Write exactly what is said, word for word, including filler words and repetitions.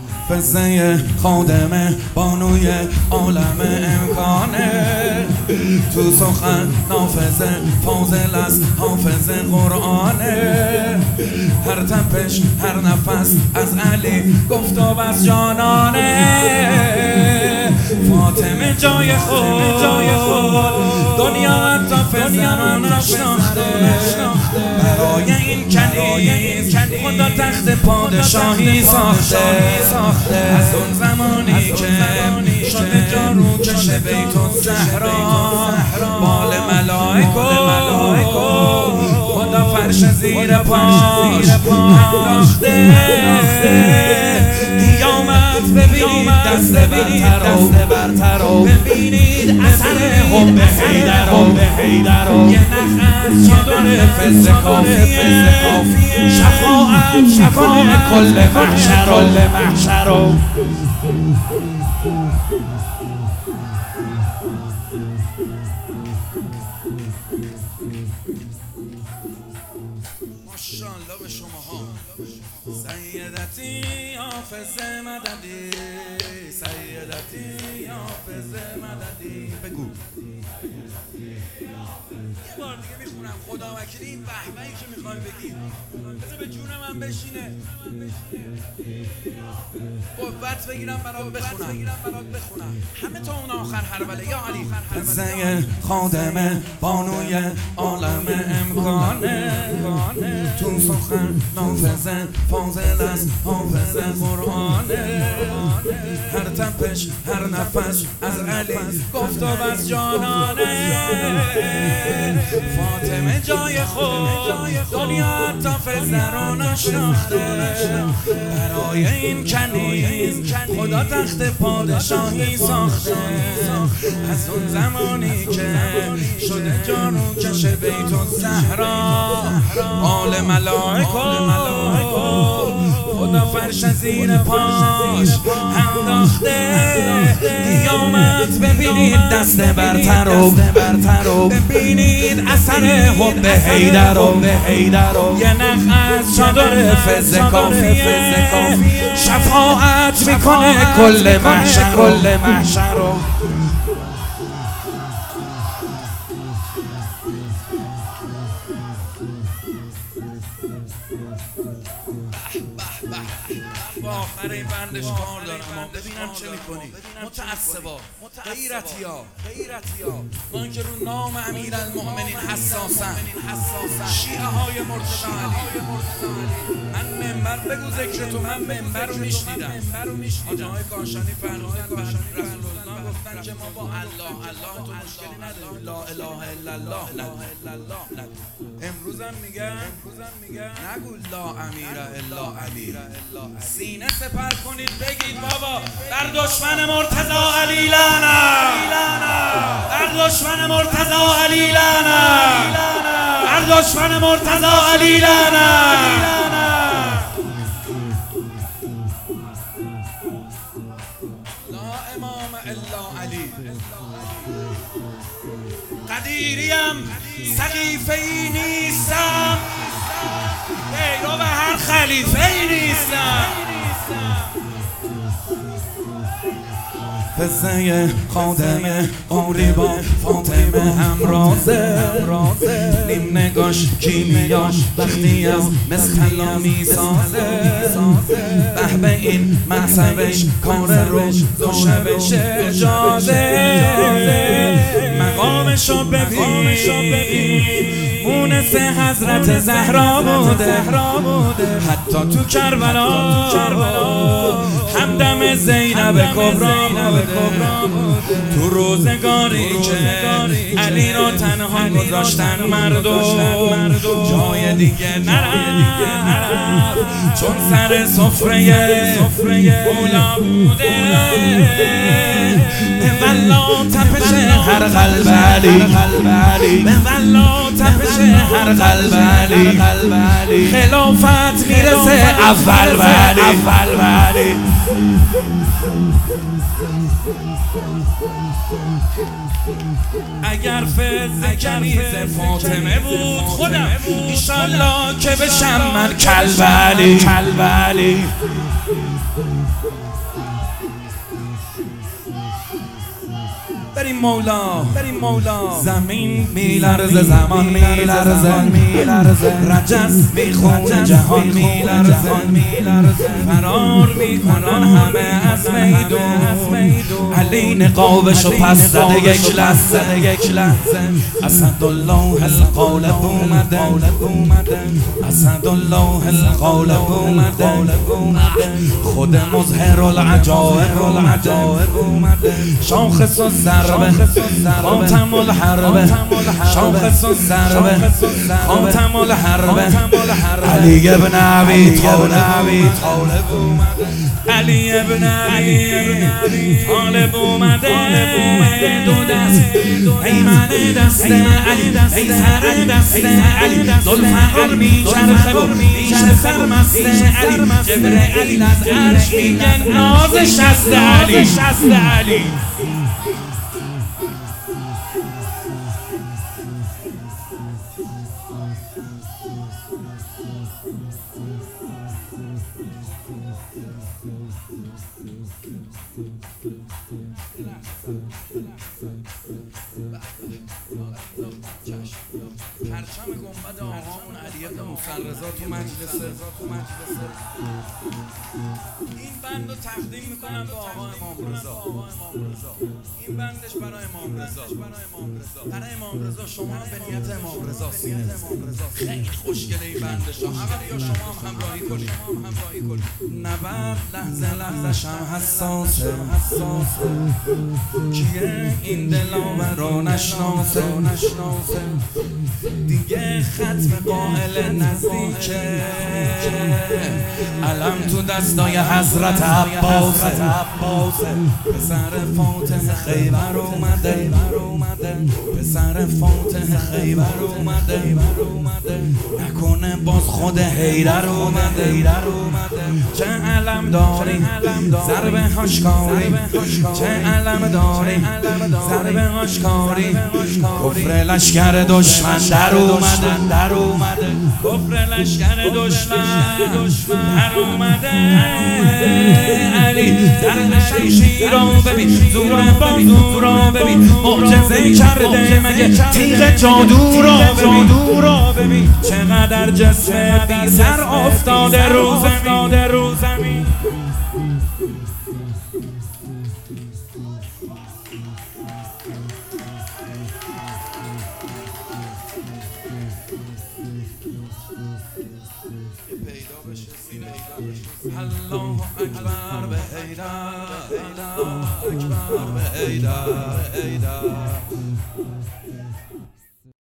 فزه خادم بانوی عالم امکانه، تو سخن نافذه فاضل است حافظ قرآنه، هر تپش هر نفس از علی گفت و بس جانانه، فاطمه جای خود دنیا حتی فزران نشناخته، برای این کنیز خدا تخت پادشاهی ساخته، از اون زمانی که شده جارو کش بیت الزهرا، بال ملائکو خدا فرش زیر پاش انداخته، قیامت ببینید دست برتر و ببینید اثر حب حیدر و یه نخ از چادر فز کافیه، شفاعت شفاعت کل محشر و ماشاءالله به شماها. سیدتی حافظ مددی، سیدتی حافظ مددی. بگو یه بار دیگه میخونم. خدا وکیلی این وحوهی که میخوای بگی بذار به جون من بشینه، قوت بگیرم برات بخونم همه تا اون آخر هربله. یا علی فزه خادم بانوی عالم امکانه، تو سخن نافذه فاضل است حافظ قرآنه، هر تپش هر نفس از علی گفت و بس جانانه، فاطمه جای خود دنیا تا فزر و نشناخته، برای این کنیز خدا تخت پادشاهی ساخته، از اون زمانی که شده جارو کش بیت الزهرا، بال ملائکو خدا فرش زیر پاش انداخته، قیامت ببینید دست برتر و ببینید اثر حب حیدر و یه نخ از چادر فز کافیه، شفاعت میکنه کل محشر و با آخر این بندش کار دارم. ببینم چه میکنی متعصبا غیرتیا من که رو نام امیرالمؤمنین حساسم، شیعه های مرتضی علی. من منبر بگو ذکر تو، من منبر رو میشنیدم. حاجی های کاشانی فرمودن رسول الله گفتن که ما با الله الله تو مشکلی نداریم، لا اله الا الله. امروزم میگن نگو لا امیر الا علی، سینه سپر کنید بگید بابا در دشمن مرتضی علی لعنت، در دشمن مرتضی علی لعنت، در دشمن مرتضی علی لعنت. لا امام الا علی. قدیریم سقیفه ای نیستم، پیرو به هر خلیفه ای نیستم. فزه خادم عمری با فاطمه همرازه، نیم نگاش کیمیاش وقتی از مسخلا میسازه، به به این منصبش کار روز دو شبش اجازه، مقامشو ببین مونس حضرت زهرا بوده، حتی تو کربلا همدم زینب کبرا بوده، تو روزگاری که علی را تنها گذاشتن مردم، جای دیگه نرفت چون سر سفره مولا بوده، به والله تپش هر قلب علی، به والله تپش هر قلب علی، خلافت میرسه اول بعدی. علی. اگر فز کنیز فاطمه بود خودم ایشالله که بشم من کلب علی. کلب علی. بریم مولا، بریم مولا. زمین میلرزه، زمان میلرزه، میلرزه. رجز میخونه، جهان میلرزه، میلرزه. فرار میکنن همه از میدون. علی نقابشو پس زده یک لحظه، یک لحظه. اسدالله الغالب اومده، اسدالله الغالب اومده. خود مظهر العجائب اومده. شاخص و ضربه خاتم الحرب، شاخص و ضربه خاتم الحرب. علی ابن ابی طالب، علی ابن ابی طالب اومده. دو دست ایمن دست علی، ای سر دست علی. ذوالفقار میچرخه و میشه سرمست علی. جبرئیل از عرش میگن نازش است علی. پرچم گنبد آقامون علی ابن رضا تو مجلسه. این بند رو تقدیم میکنم به آقا امام رضا. این بندش برای امام رضا، برای امام رضا. شما به نیت امام رضا سینه. خیلی خوشگله این بندش. اول یا شما هم همراهی کنید. نبرد لحظه لحظه شم حساسه. کیه این دلاور رو نشناسه؟ دیگه ختم قائل نزدیکه. علم تو دستای حضرت عباسه. پسر فاتح خیبر اومده، پسر فاتح خیبر اومده. نکنه باز خود حیدر اومده. چه علم داری ضرب هاشکاری، چه علم داری ضرب هاشکاری. کفر لشکر دشمن در اومده، در اومده. کفر لشکر دشمن در اومده. علی در شمشیر رو ببین، زور بازو رو ببین. معجزه کرده مگه تیغ جادو رو ببین. چقدر جسم بی سر افتاده رو زمین. الله اکبر به حیدر، الله اکبر به حیدر.